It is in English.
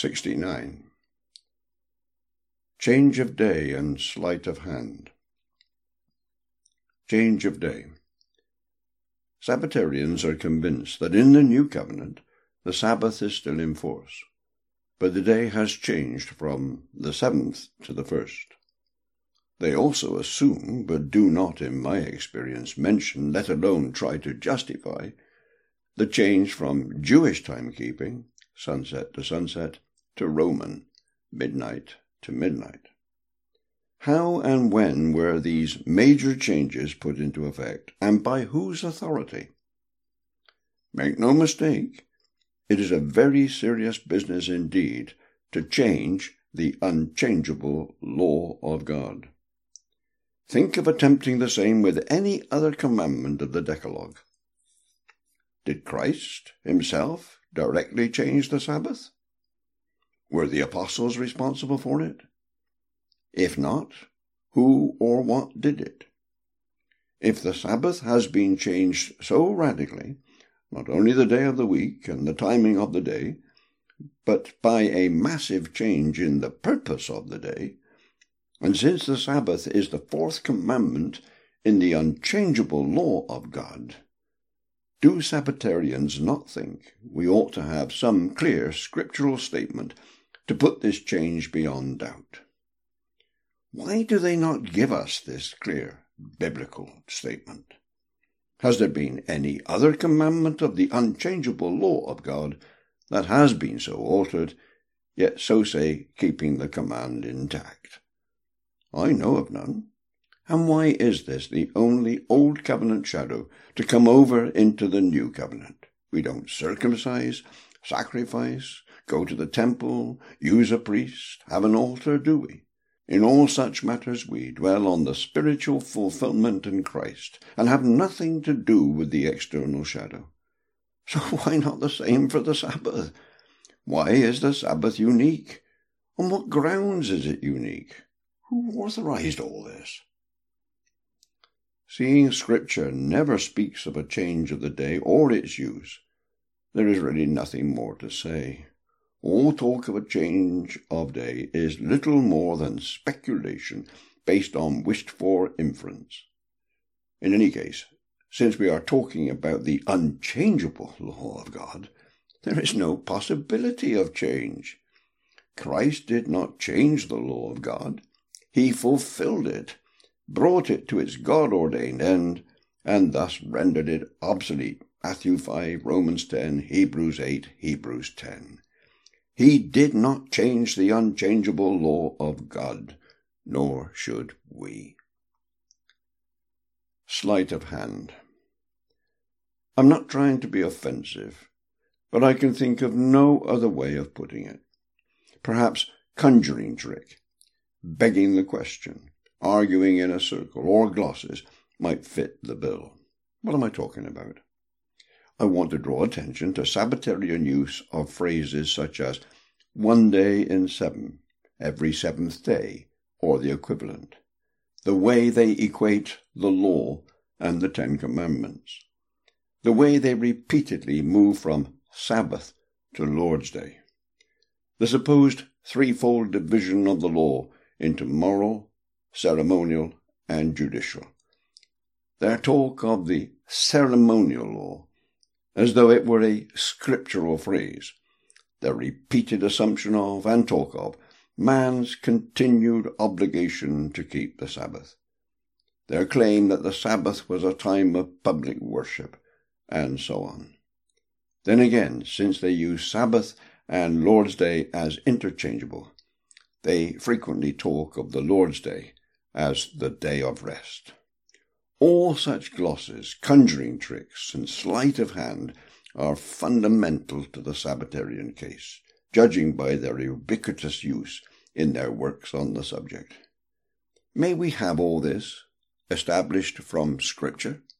69. Change of day and sleight of hand. Change of day. Sabbatarians are convinced that in the New Covenant the Sabbath is still in force, but the day has changed from the seventh to the first. They also assume, but do not in my experience mention, let alone try to justify, the change from Jewish timekeeping, sunset to sunset, to Roman, midnight to midnight. How and when were these major changes put into effect, and by whose authority? Make no mistake, it is a very serious business indeed to change the unchangeable law of God. Think of attempting the same with any other commandment of the Decalogue. Did Christ himself directly change the Sabbath? Were the apostles responsible for it? If not, who or what did it? If the Sabbath has been changed so radically, not only the day of the week and the timing of the day, but by a massive change in the purpose of the day, and since the Sabbath is the fourth commandment in the unchangeable law of God, do Sabbatarians not think we ought to have some clear scriptural statement to put this change beyond doubt? Why do they not give us this clear biblical statement? Has there been any other commandment of the unchangeable law of God that has been so altered, yet so say keeping the command intact? I know of none. And why is this the only Old Covenant shadow to come over into the New Covenant? We don't circumcise, sacrifice, go to the temple, use a priest, have an altar, do we? In all such matters we dwell on the spiritual fulfillment in Christ, and have nothing to do with the external shadow. So why not the same for the Sabbath? Why is the Sabbath unique? On what grounds is it unique? Who authorized all this? Seeing Scripture never speaks of a change of the day or its use, there is really nothing more to say. All talk of a change of day is little more than speculation based on wished-for inference. In any case, since we are talking about the unchangeable law of God, there is no possibility of change. Christ did not change the law of God. He fulfilled it, brought it to its God-ordained end, and thus rendered it obsolete. Matthew 5, Romans 10, Hebrews 8, Hebrews 10. He did not change the unchangeable law of God, nor should we. Sleight of hand. I'm not trying to be offensive, but I can think of no other way of putting it. Perhaps conjuring trick, begging the question, arguing in a circle, or glosses might fit the bill. What am I talking about? I want to draw attention to Sabbatarian use of phrases such as one day in seven, every seventh day, or the equivalent, the way they equate the law and the Ten Commandments, the way they repeatedly move from Sabbath to Lord's Day, the supposed threefold division of the law into moral, ceremonial, and judicial. Their talk of the ceremonial law as though it were a scriptural phrase, the repeated assumption of and talk of man's continued obligation to keep the Sabbath, their claim that the Sabbath was a time of public worship, and so on. Then again, since they use Sabbath and Lord's Day as interchangeable, they frequently talk of the Lord's Day as the day of rest. All such glosses, conjuring tricks, and sleight of hand are fundamental to the Sabbatarian case, judging by their ubiquitous use in their works on the subject. May we have all this established from Scripture?